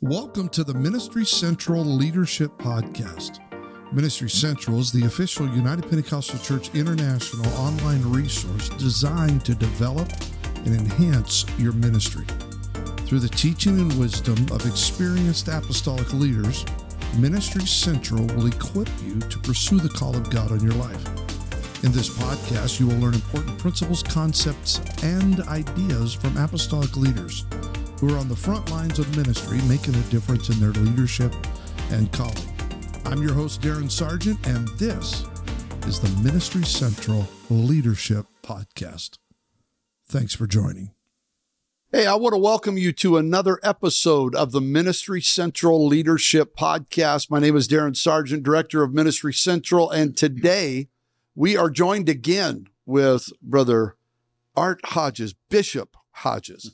Welcome to the Ministry Central Leadership Podcast. Ministry Central is the official United Pentecostal Church International online resource designed to develop and enhance your ministry. Through the teaching and wisdom of experienced apostolic leaders, Ministry Central will equip you to pursue the call of God on your life. In this podcast, you will learn important principles, concepts, and ideas from apostolic leaders who are on the front lines of ministry, making a difference in their leadership and calling. I'm your host, Darren Sargent, and this is the Ministry Central Leadership Podcast. Thanks for joining. Hey, I want to welcome you to another episode of the Ministry Central Leadership Podcast. My name is Darren Sargent, Director of Ministry Central, and today we are joined again with Brother Art Hodges, Bishop Hodges.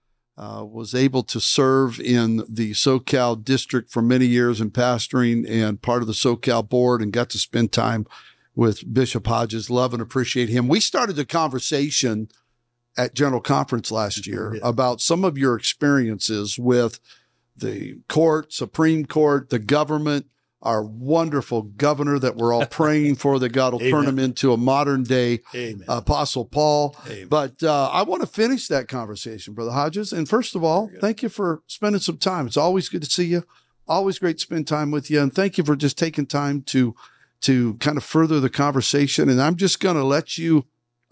Was able to serve in the SoCal district for many years in pastoring and part of the SoCal board, and got to spend time with Bishop Hodges. Love and appreciate him. We started a conversation at General Conference last year about some of your experiences with the court, Supreme Court, the government, our wonderful governor that we're all praying for, that God will turn him into a modern day Apostle Paul. Amen. But I want to finish that conversation, Brother Hodges. And first of all, thank you for spending some time. It's always good to see you. Always great to spend time with you. And thank you for just taking time to kind of further the conversation. And I'm just going to let you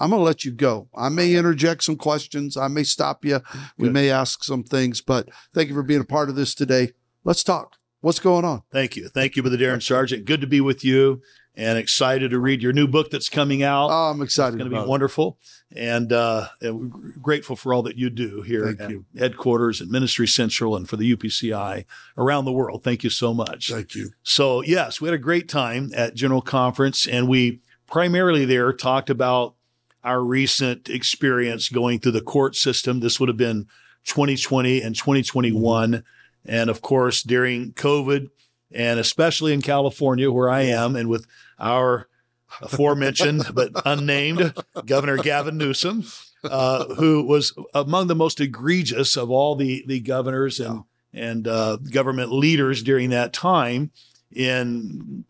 go. I may interject some questions. I may stop you. We may ask some things, but thank you for being a part of this today. Let's talk. What's going on? Thank you. Thank you, Brother Darren Sargent. Good to be with you and excited to read your new book that's coming out. Oh, I'm excited. It's going to be wonderful. And we're grateful for all that you do here at headquarters and Ministry Central and for the UPCI around the world. Thank you so much. Thank you. So, yes, we had a great time at General Conference, and we primarily there talked about our recent experience going through the court system. This would have been 2020 and 2021. And of course, during COVID, and especially in California, where I am, and with our aforementioned but unnamed Governor Gavin Newsom, who was among the most egregious of all the governors and government leaders during that time in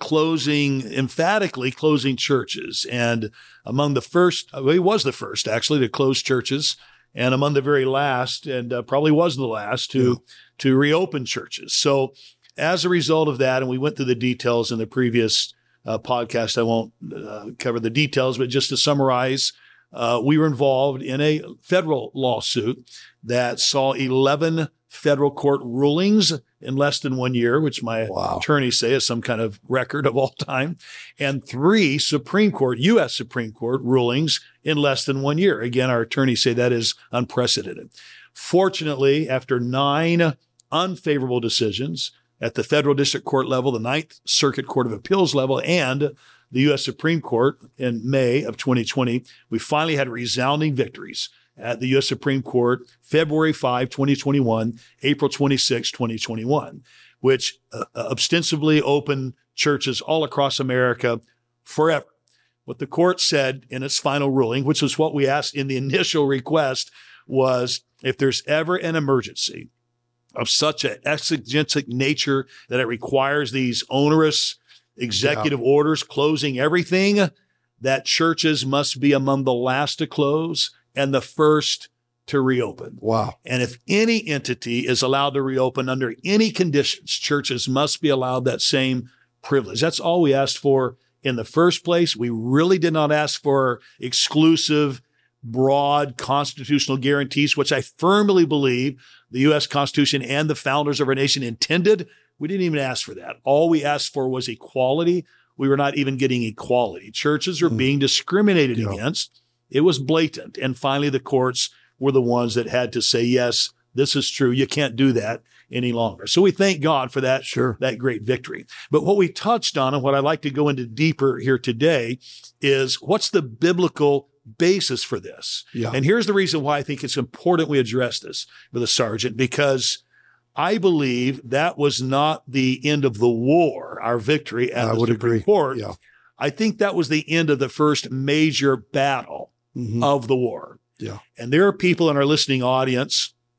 emphatically closing churches. And among the first, he was the first actually to close churches, and among the very last, and probably was the last to reopen churches. So as a result of that, and we went through the details in the previous podcast, I won't cover the details, but just to summarize, we were involved in a federal lawsuit that saw 11 federal court rulings in less than 1 year, which my attorneys say is some kind of record of all time, and 3 Supreme Court, U.S. Supreme Court rulings in less than 1 year. Again, our attorneys say that is unprecedented. Fortunately, after 9 unfavorable decisions at the federal district court level, the Ninth Circuit Court of Appeals level, and the U.S. Supreme Court in May of 2020, we finally had resounding victories at the U.S. Supreme Court, February 5, 2021, April 26, 2021, which ostensibly opened churches all across America forever. What the court said in its final ruling, which was what we asked in the initial request, was if there's ever an emergency of such an exigentic nature that it requires these onerous executive orders closing everything, that churches must be among the last to close and the first to reopen. Wow. And if any entity is allowed to reopen under any conditions, churches must be allowed that same privilege. That's all we asked for in the first place. We really did not ask for exclusive, broad constitutional guarantees, which I firmly believe the U.S. Constitution and the founders of our nation intended. We didn't even ask for that. All we asked for was equality. We were not even getting equality. Churches are being discriminated against. It was blatant. And finally, the courts were the ones that had to say, yes, this is true. You can't do that any longer. So we thank God for that, that great victory. But what we touched on, and what I'd like to go into deeper here today, is what's the biblical basis for this? And here's the reason why I think it's important we address this, Brother Sargent, because I believe that was not the end of the war, our victory at the Supreme Court. I think that was the end of the first major battle of the war. And there are people in our listening audience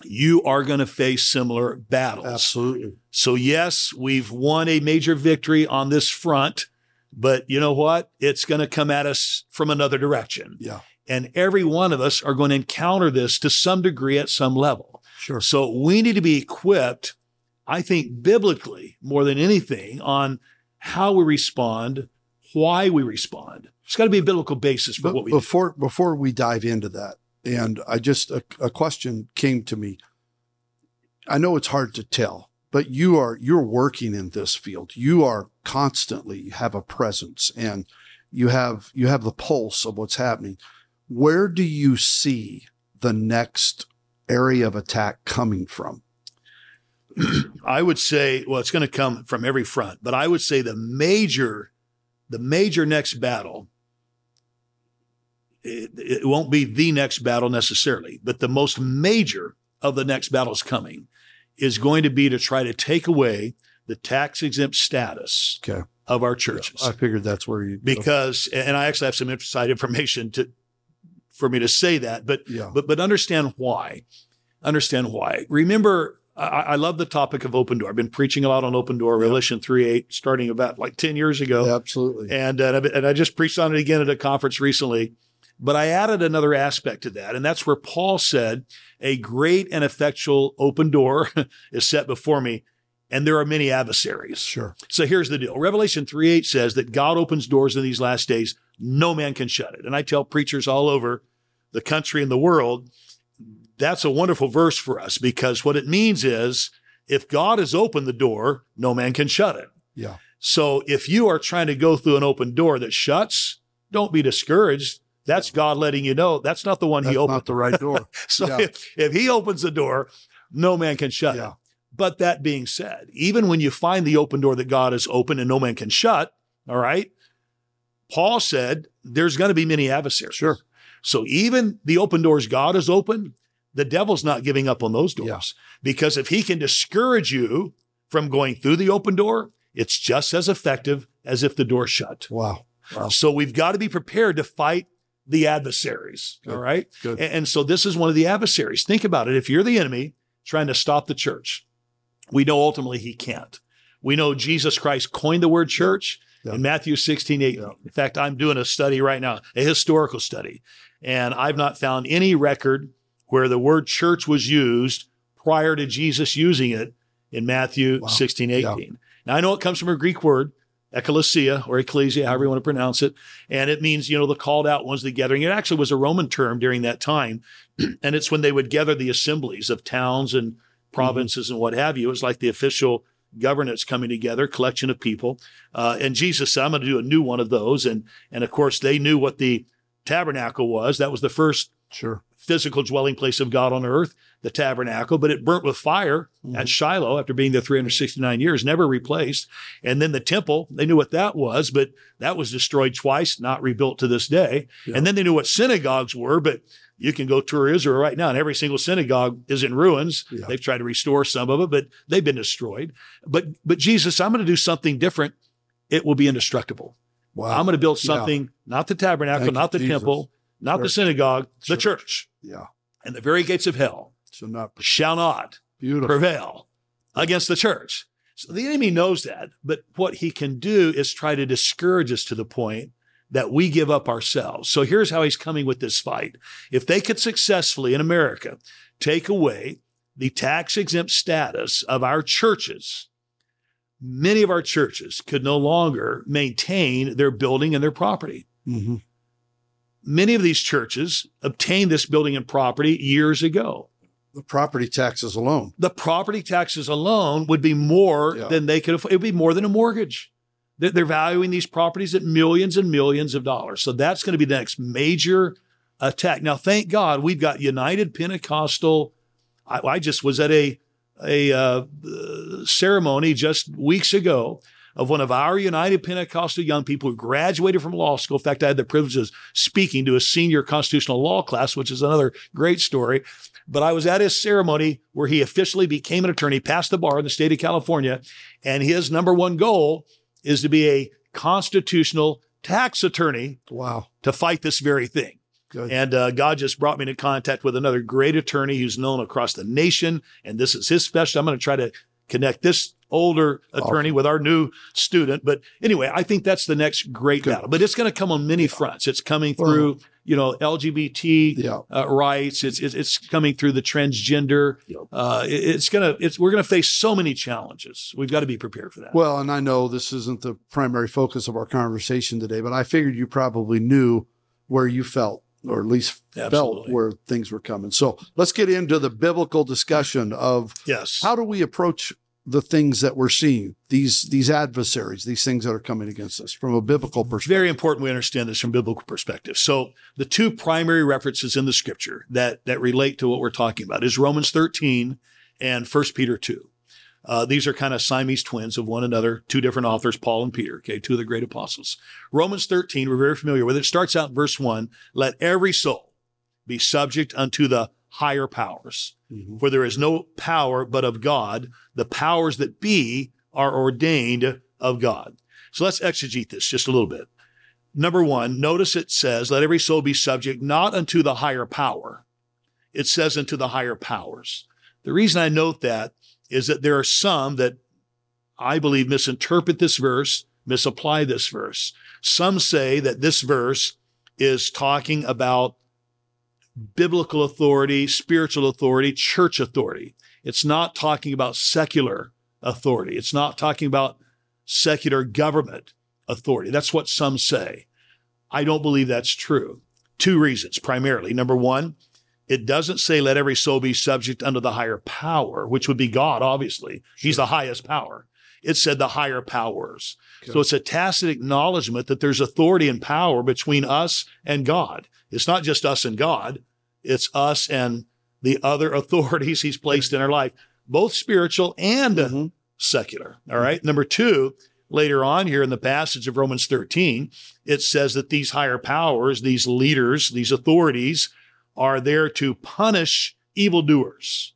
you are going to face similar battles. Absolutely. So yes, we've won a major victory on this front, but you know what? It's going to come at us from another direction. Yeah. And every one of us are going to encounter this to some degree at some level. Sure. So we need to be equipped, I think, biblically more than anything on how we respond, why we respond. It's got to be a biblical basis for what we do. Before we dive into that, and a question came to me. I know it's hard to tell, but you're working in this field. You are constantly have a presence, and you have the pulse of what's happening. Where do you see the next area of attack coming from? I would say, well, it's going to come from every front, but I would say the major next battle, it won't be the next battle necessarily, but the most major of the next battles coming is going to be to try to take away the tax-exempt status of our churches. Yeah, I figured that's where you because, and I actually have some inside information for me to say that, but understand why. Understand why. Remember, I love the topic of open door. I've been preaching a lot on open door, Revelation 3:8, starting about like 10 years ago. Yeah, absolutely. And I just preached on it again at a conference recently. But I added another aspect to that, and that's where Paul said, a great and effectual open door is set before me, and there are many adversaries. Sure. So here's the deal. Revelation 3:8 says that God opens doors in these last days. No man can shut it. And I tell preachers all over the country and the world, that's a wonderful verse for us, because what it means is if God has opened the door, no man can shut it. Yeah. So if you are trying to go through an open door that shuts, don't be discouraged. That's God letting you know that's not the one he opened. That's not the right door. So if he opens the door, no man can shut it. But that being said, even when you find the open door that God has opened and no man can shut, all right, Paul said there's going to be many adversaries. Sure. So even the open doors God has opened, the devil's not giving up on those doors. Because if he can discourage you from going through the open door, it's just as effective as if the door shut. Wow. So we've got to be prepared to fight the adversaries. Good. All right. Good. And so this is one of the adversaries. Think about it. If you're the enemy trying to stop the church, we know ultimately he can't. We know Jesus Christ coined the word church in Matthew 16:8. In fact, I'm doing a study right now, a historical study, and I've not found any record where the word church was used prior to Jesus using it in Matthew 16:18. Now I know it comes from a Greek word, ekklesia or ecclesia, however you want to pronounce it. And it means, the called out ones, the gathering. It actually was a Roman term during that time. And it's when they would gather the assemblies of towns and provinces and what have you. It was like the official governance coming together, collection of people. And Jesus said, I'm going to do a new one of those. And of course, they knew what the tabernacle was. That was the first physical dwelling place of God on earth, the tabernacle, but it burnt with fire at Shiloh after being there 369 years, never replaced. And then the temple, they knew what that was, but that was destroyed twice, not rebuilt to this day. And then they knew what synagogues were, but you can go tour Israel right now, and every single synagogue is in ruins. They've tried to restore some of it, but they've been destroyed. But Jesus, I'm going to do something different. It will be indestructible. Wow. I'm going to build something, not the tabernacle, not the temple, not the synagogue, the church. Yeah. And the very gates of hell shall not prevail against the church. So the enemy knows that, but what he can do is try to discourage us to the point that we give up ourselves. So here's how he's coming with this fight. If they could successfully in America take away the tax-exempt status of our churches, many of our churches could no longer maintain their building and their property. Mm-hmm. Many of these churches obtained this building and property years ago. The property taxes alone. The property taxes alone would be more than they could afford. It would be more than a mortgage. They're valuing these properties at millions and millions of dollars. So that's going to be the next major attack. Now, thank God we've got United Pentecostal. I just was at a ceremony just weeks ago of one of our United Pentecostal young people who graduated from law school. In fact, I had the privilege of speaking to a senior constitutional law class, which is another great story. But I was at his ceremony where he officially became an attorney, passed the bar in the state of California, and his number one goal is to be a constitutional tax attorney to fight this very thing. Good. And God just brought me into contact with another great attorney who's known across the nation. And this is his specialty. I'm going to try to connect this older attorney with our new student. But anyway, I think that's the next great battle. But it's going to come on many fronts. It's coming through, LGBT rights. It's coming through the transgender. We're going to face so many challenges. We've got to be prepared for that. Well, and I know this isn't the primary focus of our conversation today, but I figured you probably knew where you felt, or at least felt where things were coming. So let's get into the biblical discussion of how do we approach the things that we're seeing, these adversaries, these things that are coming against us from a biblical perspective. Very important we understand this from biblical perspective. So the two primary references in the scripture that relate to what we're talking about is Romans 13 and 1 Peter 2. These are kind of Siamese twins of one another, two different authors, Paul and Peter, two of the great apostles. Romans 13, we're very familiar with it. It starts out in verse 1, let every soul be subject unto the higher powers. Mm-hmm. For there is no power but of God. The powers that be are ordained of God. So let's exegete this just a little bit. Number one, notice it says, let every soul be subject not unto the higher power. It says unto the higher powers. The reason I note that is that there are some that I believe misinterpret this verse, misapply this verse. Some say that this verse is talking about biblical authority, spiritual authority, church authority. It's not talking about secular authority. It's not talking about secular government authority. That's what some say. I don't believe that's true. Two reasons, primarily. Number one, it doesn't say let every soul be subject unto the higher power, which would be God, obviously. Sure. He's the highest power. It said the higher powers. Okay. So it's a tacit acknowledgement that there's authority and power between us and God. It's not just us and God. It's us and the other authorities he's placed in our life, both spiritual and secular. All right. Number two, later on here in the passage of Romans 13, it says that these higher powers, these leaders, these authorities are there to punish evildoers.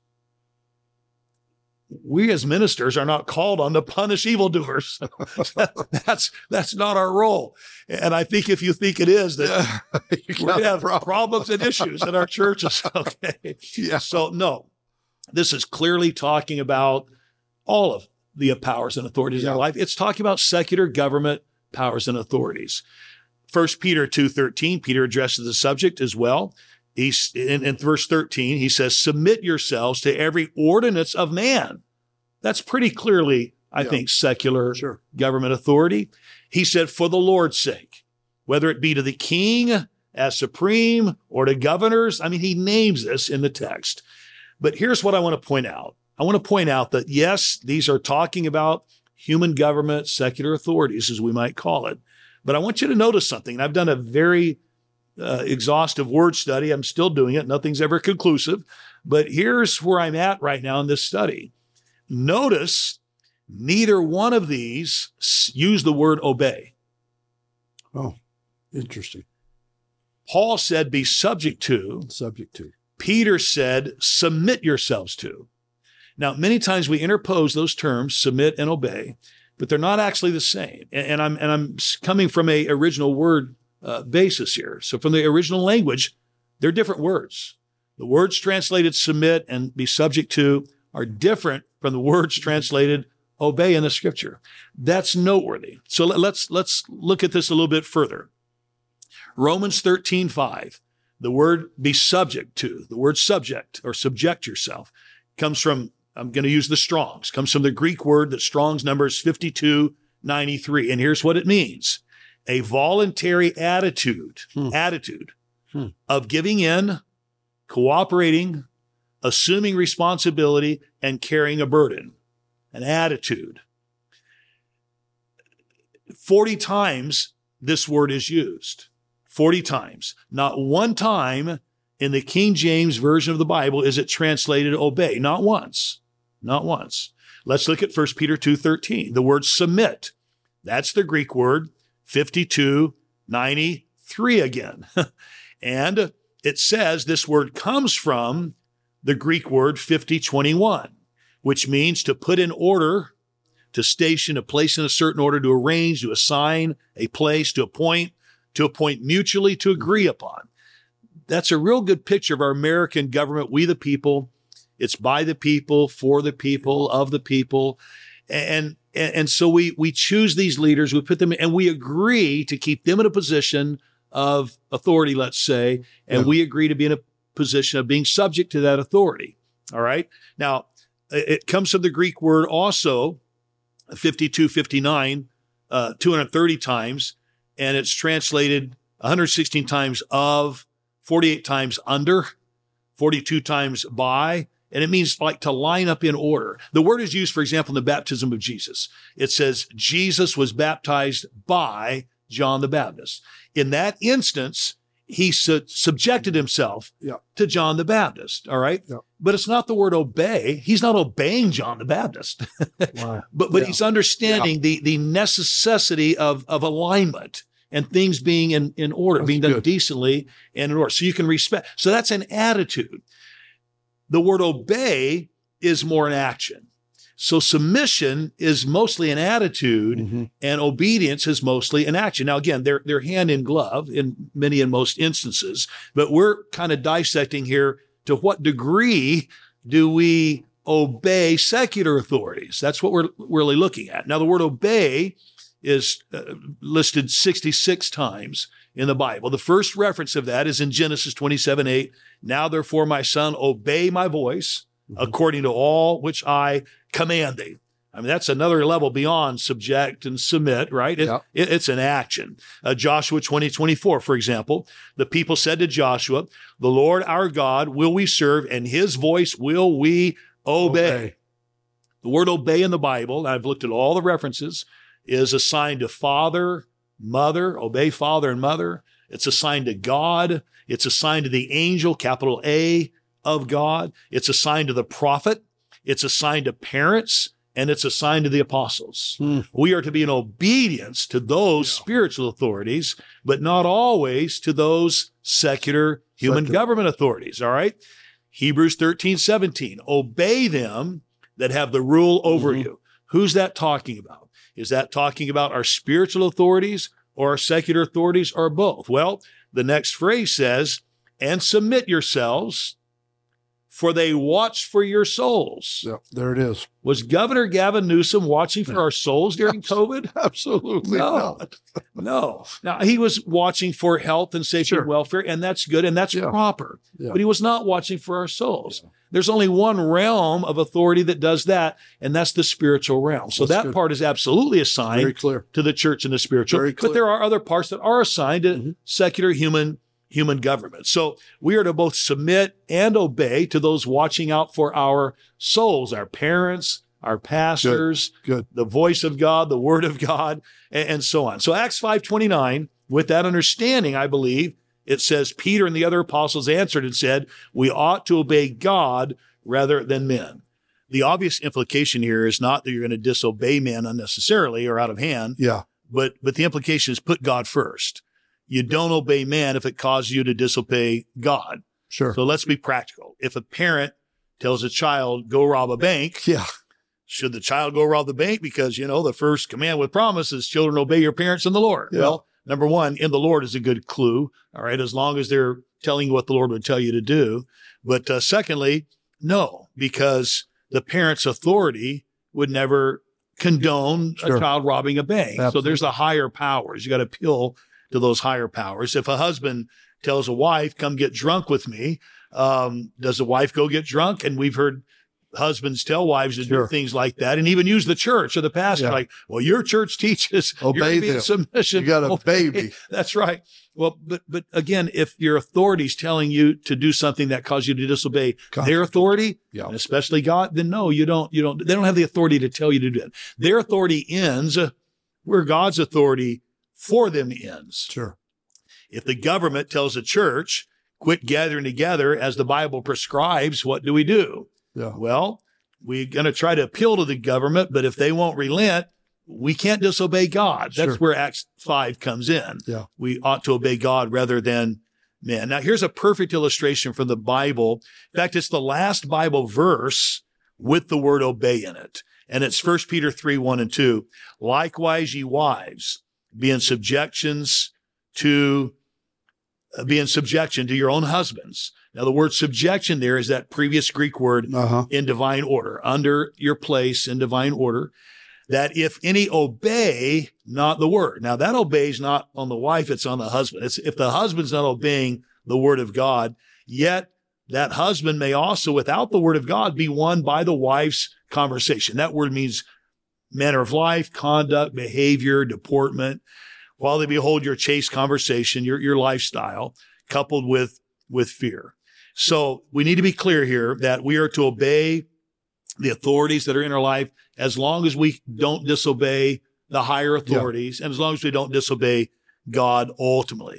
We as ministers are not called on to punish evildoers. That's not our role. And I think if you think it is, that we're going to have problems and issues in our churches. Okay. Yeah. So no, this is clearly talking about all of the powers and authorities in our life. It's talking about secular government powers and authorities. 1 Peter 2:13, Peter addresses the subject as well. He's in verse 13, he says, submit yourselves to every ordinance of man. That's pretty clearly, I think, secular government authority. He said, for the Lord's sake, whether it be to the king as supreme or to governors. I mean, he names this in the text. But here's what I want to point out. I want to point out that, yes, these are talking about human government, secular authorities, as we might call it. But I want you to notice something. I've done a very exhaustive word study. I'm still doing it. Nothing's ever conclusive. But here's where I'm at right now in this study. Notice neither one of these use the word obey. Oh, interesting. Paul said, be subject to. Subject to. Peter said, submit yourselves to. Now, many times we interpose those terms, submit and obey, but they're not actually the same. And I'm coming from a original word basis here. So from the original language, they're different words. The words translated submit and be subject to are different from the words translated obey in the scripture. That's noteworthy. So let's look at this a little bit further. Romans 13:5, the word be subject to, the word subject or subject yourself comes from, I'm going to use the Strong's, comes from the Greek word that Strong's number is 5293. And here's what it means. A voluntary attitude of giving in, cooperating, assuming responsibility, and carrying a burden, an attitude. 40 times this word is used. 40 times. Not one time in the King James Version of the Bible is it translated obey. Not once. Not once. Let's look at 1 Peter 2:13. The word submit. That's the Greek word 5293 again. And it says this word comes from the Greek word 5021, which means to put in order, to station, to place in a certain order, to arrange, to assign a place, to appoint mutually, to agree upon. that's a real good picture of our American government. We the people, it's by the people, for the people, of the people. And so we choose these leaders, we put them in, and we agree to keep them in a position of authority, let's say, and we agree to be in a position of being subject to that authority. All right. Now, it comes from the Greek word also, 52, 59, 230 times, and it's translated 116 times of, 48 times under, 42 times by, and it means like to line up in order. The word is used, for example, in the baptism of Jesus. It says Jesus was baptized by John the Baptist. In that instance, he subjected himself to John the Baptist, all right? Yeah. But it's not the word obey. He's not obeying John the Baptist. Wow. But he's understanding the necessity of alignment and things being in order, being done decently and in order. So you can respect. So that's an attitude. The word obey is more an action. So submission is mostly an attitude, and obedience is mostly an action. Now, again, they're hand in glove in many and most instances, but we're kind of dissecting here to what degree do we obey secular authorities? That's what we're really looking at. Now, the word obey is listed 66 times in the Bible. The first reference of that is in Genesis 27:8. Now, therefore, my son, obey my voice according to all which I command thee. I mean, that's another level beyond subject and submit, right? It's an action. Joshua 20:24, for example, the people said to Joshua, the Lord our God will we serve, and his voice will we obey. The word obey in the Bible, I've looked at all the references, is assigned to father, mother, obey father and mother. It's assigned to God. It's assigned to the angel, capital A, of God. It's assigned to the prophet. It's assigned to parents, and it's assigned to the apostles. We are to be in obedience to those spiritual authorities, but not always to those secular human government authorities. All right. Hebrews 13:17, obey them that have the rule over you. Who's that talking about? Is that talking about our spiritual authorities or our secular authorities, or both? Well, the next phrase says, and submit yourselves, for they watch for your souls. Yeah, there it is. Was Governor Gavin Newsom watching for our souls during COVID? Absolutely not. No. Now, he was watching for health and safety and welfare, and that's good, and that's proper. Yeah. But he was not watching for our souls. Yeah. There's only one realm of authority that does that, and that's the spiritual realm. So that part is absolutely assigned to the church and the spiritual. But there are other parts that are assigned to secular human government. So we are to both submit and obey to those watching out for our souls, our parents, our pastors, the voice of God, the word of God, and so on. So Acts 5:29, with that understanding, I believe, it says, Peter and the other apostles answered and said, we ought to obey God rather than men. The obvious implication here is not that you're going to disobey men unnecessarily or out of hand, but the implication is put God first. You don't obey man if it causes you to disobey God. Sure. So let's be practical. If a parent tells a child, go rob a bank, should the child go rob the bank? Because, the first command with promise is children obey your parents in the Lord. Yeah. Well, number one, in the Lord is a good clue. All right. As long as they're telling you what the Lord would tell you to do. But secondly, no, because the parent's authority would never condone a child robbing a bank. Absolutely. So there's the higher powers. You got to appeal to those higher powers. If a husband tells a wife, come get drunk with me, does the wife go get drunk? And we've heard husbands tell wives to do things like that, and even use the church or the pastor, like, well, your church teaches obey them. Submission. You got a baby. That's right. Well, but again, if your authority is telling you to do something that causes you to disobey their authority, and especially God, then no, you don't. They don't have the authority to tell you to do it. Their authority ends where God's authority for them ends. Sure. If the government tells the church, quit gathering together as the Bible prescribes, what do we do? Yeah. Well, we're going to try to appeal to the government, but if they won't relent, we can't disobey God. That's where Acts 5 comes in. Yeah. We ought to obey God rather than men. Now, here's a perfect illustration from the Bible. In fact, it's the last Bible verse with the word obey in it. And it's 1 Peter 3:1-2. Likewise, ye wives, be in subjections to be in subjection to your own husbands. Now, the word subjection there is that previous Greek word in divine order, under your place in divine order, that if any obey not the word. Now, that obeys not on the wife, it's on the husband. It's if the husband's not obeying the word of God, yet that husband may also, without the word of God, be won by the wife's conversation. That word means manner of life, conduct, behavior, deportment, while they behold your chaste conversation, your lifestyle, coupled with fear. So we need to be clear here that we are to obey the authorities that are in our life as long as we don't disobey the higher authorities and as long as we don't disobey God ultimately.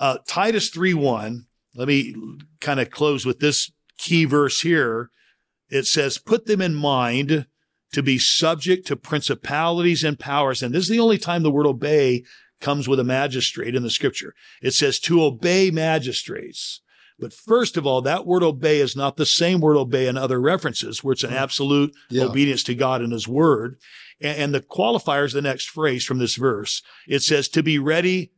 Titus 3:1, let me kind of close with this key verse here. It says, put them in mind to be subject to principalities and powers. And this is the only time the word obey comes with a magistrate in the scripture. It says to obey magistrates. But first of all, that word obey is not the same word obey in other references where it's an absolute obedience to God and his word. And the qualifier is the next phrase from this verse. It says to be ready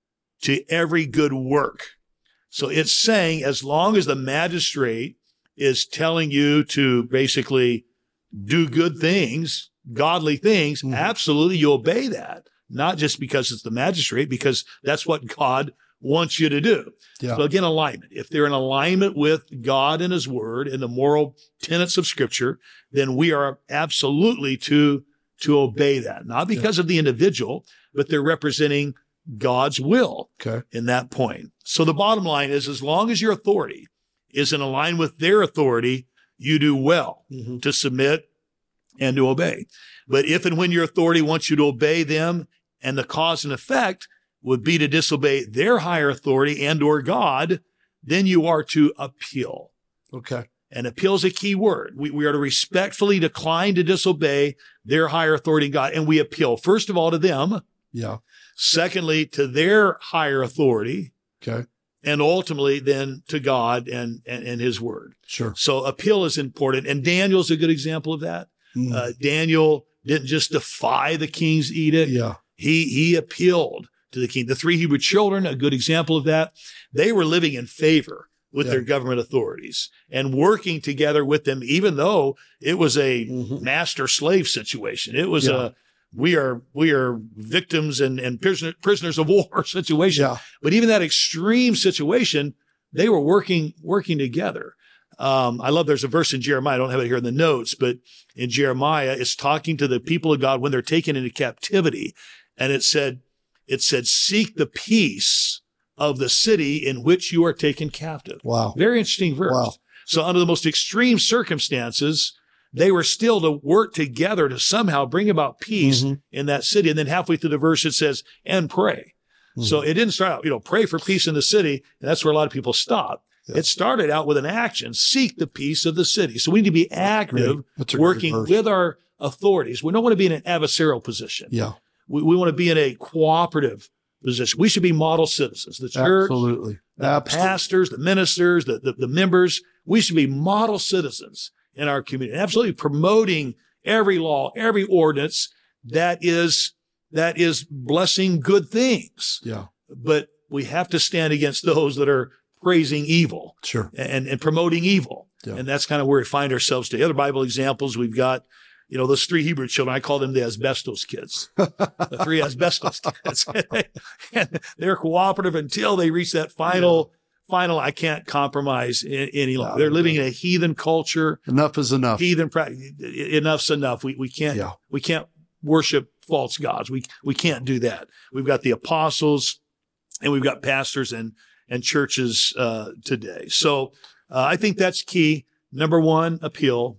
to every good work. So it's saying as long as the magistrate is telling you to basically do good things, godly things, absolutely you obey that. Not just because it's the magistrate, because that's what God wants you to do. So again, alignment. If they're in alignment with God and his word and the moral tenets of scripture, then we are absolutely to obey that. Not because of the individual, but they're representing God's will in that point. So the bottom line is, as long as your authority is in line with their authority, you do well to submit and to obey. But if and when your authority wants you to obey them and the cause and effect would be to disobey their higher authority and or God, then you are to appeal. And appeal is a key word. We are to respectfully decline to disobey their higher authority in God. And we appeal, first of all, to them. Secondly, to their higher authority. And ultimately then to God and his word. So appeal is important. And Daniel's a good example of that. Daniel didn't just defy the king's edict. He appealed to the king. The 3 Hebrew children, a good example of that. They were living in favor with their government authorities and working together with them, even though it was a master-slave situation. It was we are victims and prisoners of war situation. But even that extreme situation, they were working together. I love there's a verse in Jeremiah. I don't have it here in the notes, but in Jeremiah, it's talking to the people of God when they're taken into captivity. And it said, seek the peace of the city in which you are taken captive. Very interesting verse. So under the most extreme circumstances, they were still to work together to somehow bring about peace in that city. And then halfway through the verse, it says, and pray. So it didn't start out, pray for peace in the city. And that's where a lot of people stop. It started out with an action, seek the peace of the city. So we need to be active, working with our authorities. We don't want to be in an adversarial position. We want to be in a cooperative position. We should be model citizens. The church, the pastors, the ministers, the members, we should be model citizens in our community. Absolutely promoting every law, every ordinance that is blessing good things. But we have to stand against those that are praising evil and promoting evil. And that's kind of where we find ourselves today. Other Bible examples, we've got, those 3 Hebrew children, I call them the asbestos kids, the 3 asbestos kids. And they're cooperative until they reach that final, I can't compromise any longer. They're living in a heathen culture. Enough is enough. Heathen practice. Enough's enough. We can't worship false gods. We can't do that. We've got the apostles and we've got pastors and churches today. So I think that's key. Number 1, appeal.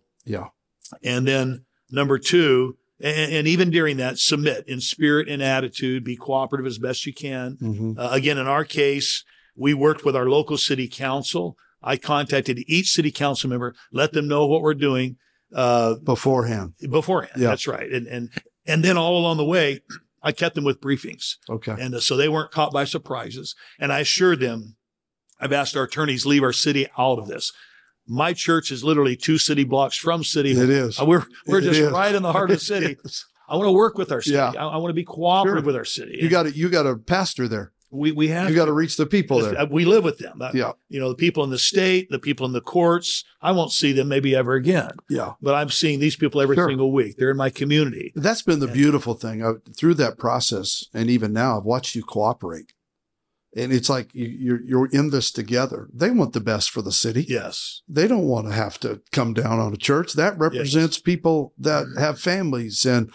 And then number 2, and even during that, submit in spirit and attitude, be cooperative as best you can. Again, in our case, we worked with our local city council. I contacted each city council member, let them know what we're doing. Beforehand. That's right. And then all along the way, I kept them with briefings. And so they weren't caught by surprises. And I assured them, I've asked our attorneys, leave our city out of this. My church is literally 2 city blocks from City Hall. It is. We're just right in the heart of the city. I want to work with our city. I want to be cooperative with our city. You got a pastor there. We have You got to reach the people there. We live with them. Yeah. The people in the state, the people in the courts, I won't see them maybe ever again. Yeah. But I'm seeing these people every single week. They're in my community. That's been the beautiful thing. Through that process, and even now, I've watched you cooperate. And it's like you're in this together. They want the best for the city. Yes. They don't want to have to come down on a church. That represents people that have families and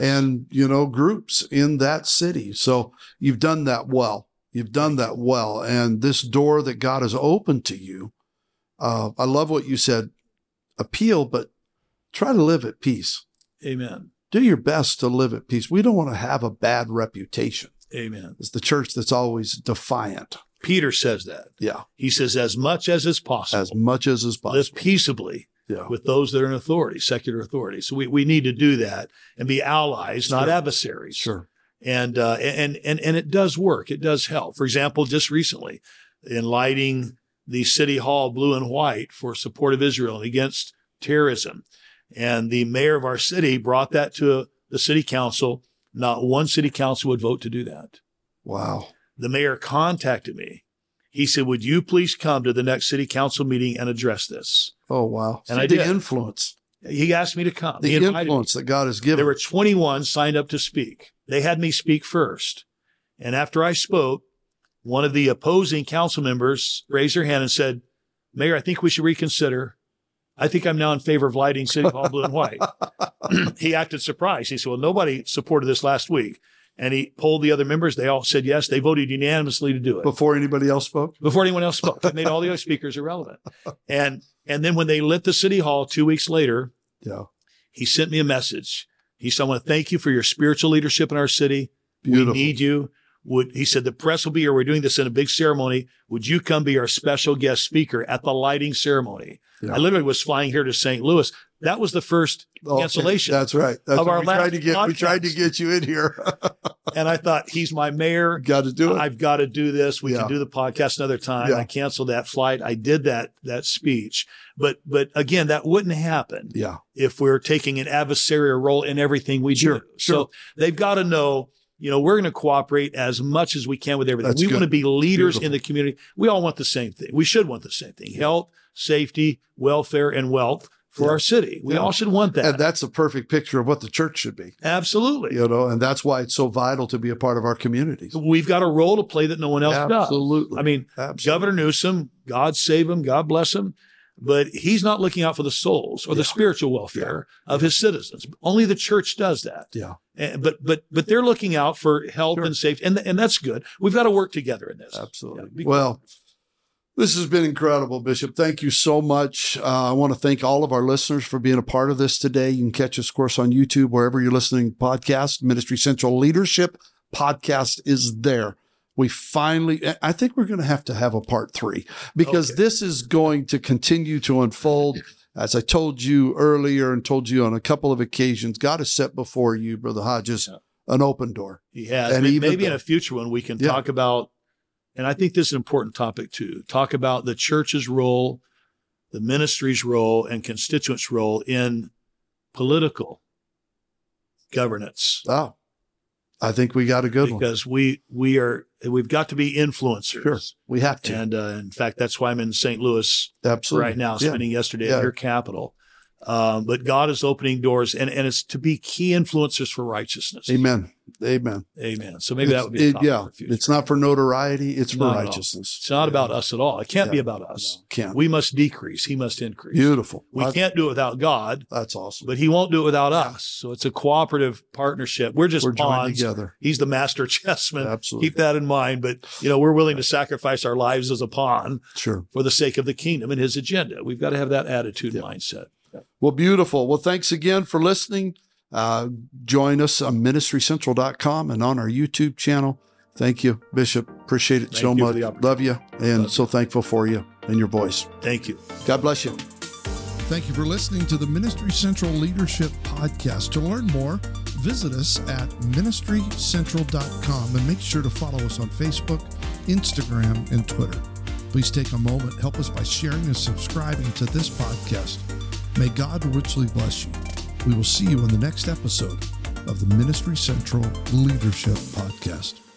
groups in that city. So you've done that well. You've done that well. And this door that God has opened to you, I love what you said, appeal, but try to live at peace. Amen. Do your best to live at peace. We don't want to have a bad reputation. Amen. It's the church that's always defiant. Peter says that. Yeah. He says, as much as is possible. As much as is possible. Live peaceably with those that are in authority, secular authority. So we need to do that and be allies, not adversaries. Sure. And it does work. It does help. For example, just recently, in lighting the city hall blue and white for support of Israel and against terrorism, and the mayor of our city brought that to the city council. Not one city council would vote to do that. Wow. The mayor contacted me. He said, would you please come to the next city council meeting and address this? Oh, wow. And I did. The influence. He asked me to come. The influence that God has given. There were 21 signed up to speak. They had me speak first. And after I spoke, one of the opposing council members raised her hand and said, Mayor, I think we should reconsider. I think I'm now in favor of lighting City Hall blue and white. He acted surprised. He said, well, nobody supported this last week. And he polled the other members. They all said yes. They voted unanimously to do it. Before anybody else spoke? Before anyone else spoke. It made all the other speakers irrelevant. And then when they lit the city hall 2 weeks later, he sent me a message. He said, I want to thank you for your spiritual leadership in our city. Beautiful. We need you. He said, the press will be here. We're doing this in a big ceremony. Would you come be our special guest speaker at the lighting ceremony? Yeah. I literally was flying here to St. Louis. That was the first cancellation. That's right. That's of our last podcast. We tried to get you in here. And I thought, he's my mayor. Got to do it. I've got to do this. We can do the podcast another time. I canceled that flight. I did that speech. But again, that wouldn't happen if we're taking an adversarial role in everything we do. Sure. So they've got to know, we're going to cooperate as much as we can with everything. We want to be leaders in the community. We all want the same thing. We should want the same thing. Health, safety, welfare, and wealth for our city. We all should want that. And that's a perfect picture of what the church should be. Absolutely. And that's why it's so vital to be a part of our communities. We've got a role to play that no one else does. Absolutely. I mean, Governor Newsom, God save him, God bless him, but he's not looking out for the souls or the spiritual welfare of his citizens. Only the church does that. Yeah. But they're looking out for health and safety, and that's good. We've got to work together in this. Absolutely. Well, this has been incredible, Bishop. Thank you so much. I want to thank all of our listeners for being a part of this today. You can catch us, of course, on YouTube, wherever you're listening to podcasts. Ministry Central Leadership Podcast is there. I think we're going to have a part 3 because this is going to continue to unfold. As I told you earlier and told you on a couple of occasions, God has set before you, Brother Hodges, an open door. He has. And maybe in a future one, we can talk about, and I think this is an important topic too, talk about the church's role, the ministry's role, and constituents' role in political governance. Oh, I think we got a good one. Because we've got to be influencers. Sure, we have to. And in fact, that's why I'm in St. Louis right now, spending yesterday at your capital. But God is opening doors, and it's to be key influencers for righteousness. Amen. Amen. Amen. So maybe that would be a topic for the future. It's not for notoriety. It's for righteousness. It's not about us at all. It can't be about us. No, can't. We must decrease. He must increase. Beautiful. We can't do it without God. That's awesome. But he won't do it without us. So it's a cooperative partnership. We're pawns together. He's the master chessman. Absolutely. Keep that in mind. But, we're willing to sacrifice our lives as a pawn for the sake of the kingdom and his agenda. We've got to have that attitude mindset. Well, beautiful. Well, thanks again for listening. Join us on ministrycentral.com and on our YouTube channel. Thank you, Bishop. Appreciate it so much. Love you. And so thankful for you and your voice. Thank you. God bless you. Thank you for listening to the Ministry Central Leadership Podcast. To learn more, visit us at ministrycentral.com and make sure to follow us on Facebook, Instagram, and Twitter. Please take a moment, help us by sharing and subscribing to this podcast. May God richly bless you. We will see you in the next episode of the Ministry Central Leadership Podcast.